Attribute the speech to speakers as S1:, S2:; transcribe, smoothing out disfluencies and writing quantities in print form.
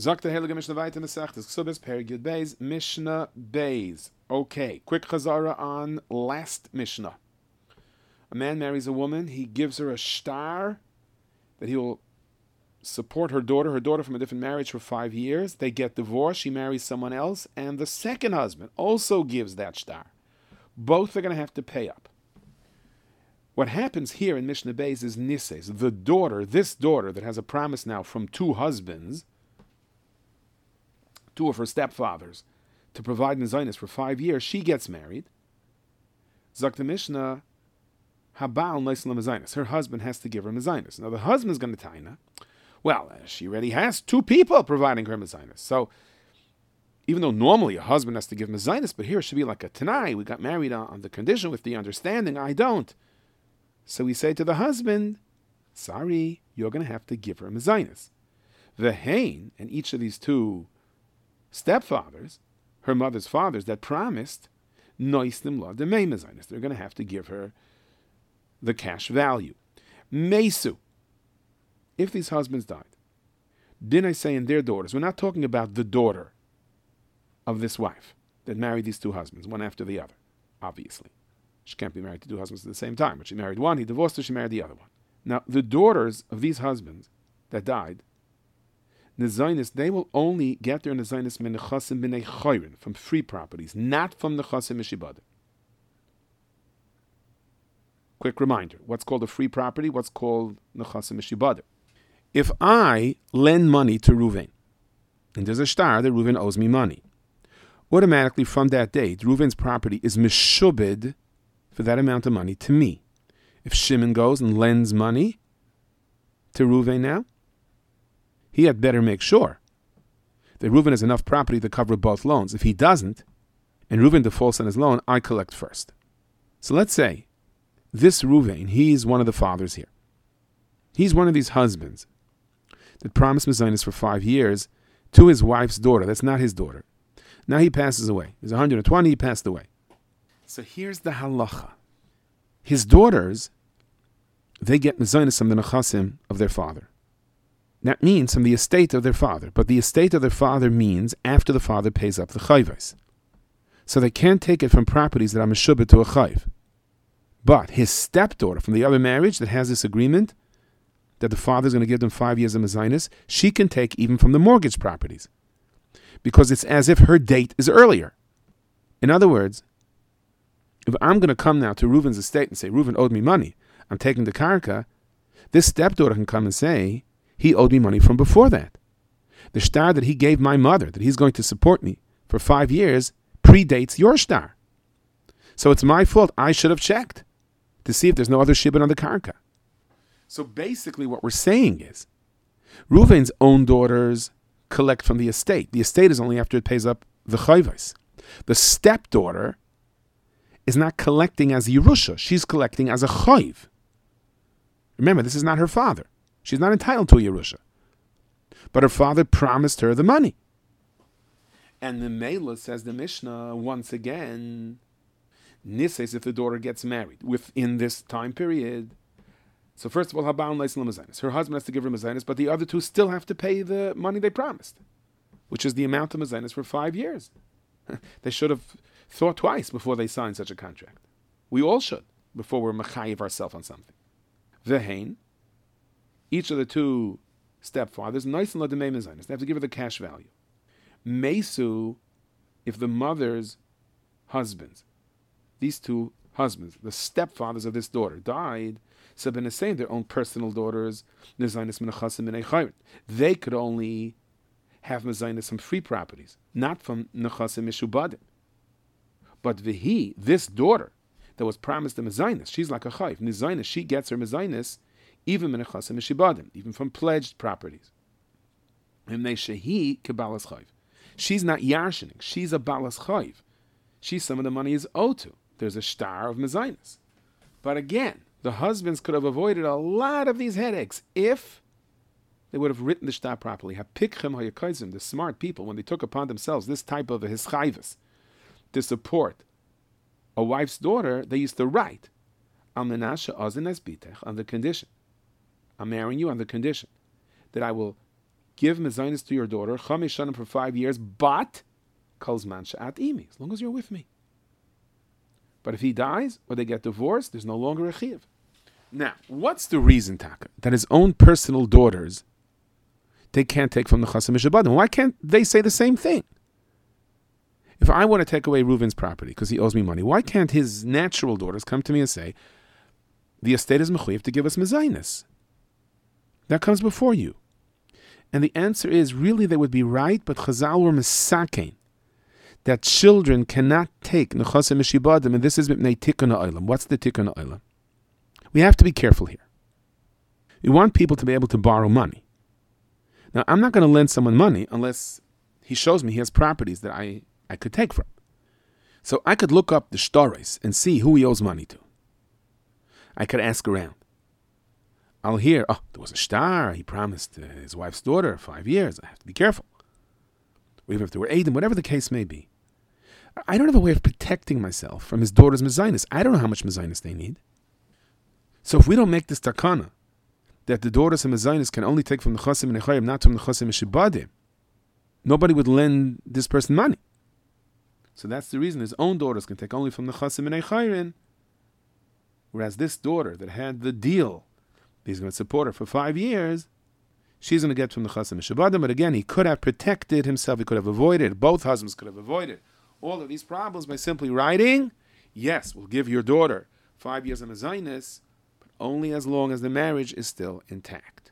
S1: Zakta Heilige Mishnah Vayit in the Sechtes, Ksubis, Perigid Beis, Mishnah Beis. Okay, quick chazara on last Mishnah. A man marries a woman, he gives her a shtar that he will support her daughter from a different marriage for 5 years. They get divorced, she marries someone else, and the second husband also gives that shtar. Both are going to have to pay up. What happens here in Mishnah Beis is Nises. The daughter, this daughter that has a promise now from 2 husbands, 2 of her stepfathers, to provide Mezainis for 5 years, she gets married. Zak the Mishnah, Habal Neisla Mezainis. Her husband has to give her Mezainis. Now the husband's going to taina, well, she already has 2 people providing her Mezainis. So even though normally a husband has to give Mezainis, but here it should be like a Tanai. We got married on the condition with the understanding, I don't. So we say to the husband, sorry, you're going to have to give her Mezainis. Vehain, and each of these 2 stepfathers, her mother's fathers that promised, noistim la de mei mezainis. They're going to have to give her the cash value. Mesu, if these husbands died, didn't I say in their daughters? We're not talking about the daughter of this wife that married these 2 husbands, one after the other, obviously. She can't be married to 2 husbands at the same time. But she married one, he divorced her, she married the other one. Now, the daughters of these husbands that died, Nezainis, they will only get their Nezainis min nechasim b'nei chayrin, from free properties, not from nechasim mishibadim. Quick reminder, what's called a free property, what's called nechasim mishibadim. If I lend money to Reuven, and there's a shtar that Reuven owes me money, automatically from that date, Reuven's property is mishubed for that amount of money to me. If Shimon goes and lends money to Reuven now, he had better make sure that Reuven has enough property to cover both loans. If he doesn't, and Reuven defaults on his loan, I collect first. So let's say this Reuven, he's one of the fathers here. He's one of these husbands that promised Mezainis for 5 years to his wife's daughter. That's not his daughter. Now he passes away. He's 120, he passed away. So here's the halacha. His daughters, they get Mezainis from the nechasim of their father. That means from the estate of their father. But the estate of their father means after the father pays up the chayvos. So they can't take it from properties that are meshubed to a chayv. But his stepdaughter from the other marriage that has this agreement that the father's going to give them 5 years of mezainis, she can take even from the mortgage properties. Because it's as if her date is earlier. In other words, if I'm going to come now to Reuven's estate and say, Reuven owed me money, I'm taking the karka, this stepdaughter can come and say, he owed me money from before that. The shtar that he gave my mother, that he's going to support me for 5 years, predates your shtar. So it's my fault. I should have checked to see if there's no other shibud on the karka. So basically what we're saying is, Reuven's own daughters collect from the estate. The estate is only after it pays up the chayvos. The stepdaughter is not collecting as Yerusha. She's collecting as a chayv. Remember, this is not her father. She's not entitled to a Yerusha. But her father promised her the money. And the Mela, says the Mishnah, once again, Nises, if the daughter gets married within this time period. So first of all, Habal Neisla Mezainis. Her husband has to give her Mezainis, but the other 2 still have to pay the money they promised, which is the amount of Mezainis for 5 years. They should have thought twice before they signed such a contract. We all should, before we're mechayiv ourselves on something. Vehain, each of the 2 stepfathers, nice and let them pay mezainis. They have to give her the cash value. Mesu, if the mother's husbands, these 2 husbands, the stepfathers of this daughter, died, so been saying their own personal daughters, they could only have mezainis from free properties, not from nechasim mishubadim. But Vihi, this daughter that was promised the mezainis, she's like a chayv. Mezainis, she gets her mezainis even menechasim mishibadim, even from pledged properties. Shehi kebalas chayv. She's not yarshining. She's a balas chayv. Some of the money is owed to. There's a shtar of mezainis. But again, the husbands could have avoided a lot of these headaches if they would have written the shtar properly. Hapikchem hayakayzim, the smart people, when they took upon themselves this type of a hischayvus to support a wife's daughter, they used to write Al menashe ozin es bitech, on the condition, I'm marrying you on the condition that I will give mezainis to your daughter, chamish shanim for 5 years, but kol zman she'at imi, as long as you're with me. But if he dies or they get divorced, there's no longer a chiyuv. Now, what's the reason, Taka, that his own personal daughters, they can't take from the Chasim Mishabadim? Why can't they say the same thing? If I want to take away Reuven's property because he owes me money, why can't his natural daughters come to me and say, the estate is mechuyev to give us mezainis? That comes before you. And the answer is, really they would be right, but Chazal were misakein, that children cannot take nechasim mishibadim, and this is mipnei tikkun ha'olam. What's the tikkun ha'olam? We have to be careful here. We want people to be able to borrow money. Now, I'm not going to lend someone money unless he shows me he has properties that I could take from. So I could look up the shtaris and see who he owes money to. I could ask around. I'll hear, oh, there was a shtar, he promised his wife's daughter 5 years. I have to be careful. Or even if there were Eidim, whatever the case may be. I don't have a way of protecting myself from his daughter's mezainis. I don't know how much mezainis they need. So if we don't make this takana, that the daughters and mezainis can only take from the chasim and echayim, not from the chasim and shibadim, nobody would lend this person money. So that's the reason his own daughters can take only from the chasim and echayim, whereas this daughter that had the deal, he's going to support her for 5 years, she's going to get from the chasim and shibadim. But again, he could have protected himself. He could have avoided. Both husbands could have avoided all of these problems by simply writing, yes, we'll give your daughter 5 years of mezainis, but only as long as the marriage is still intact.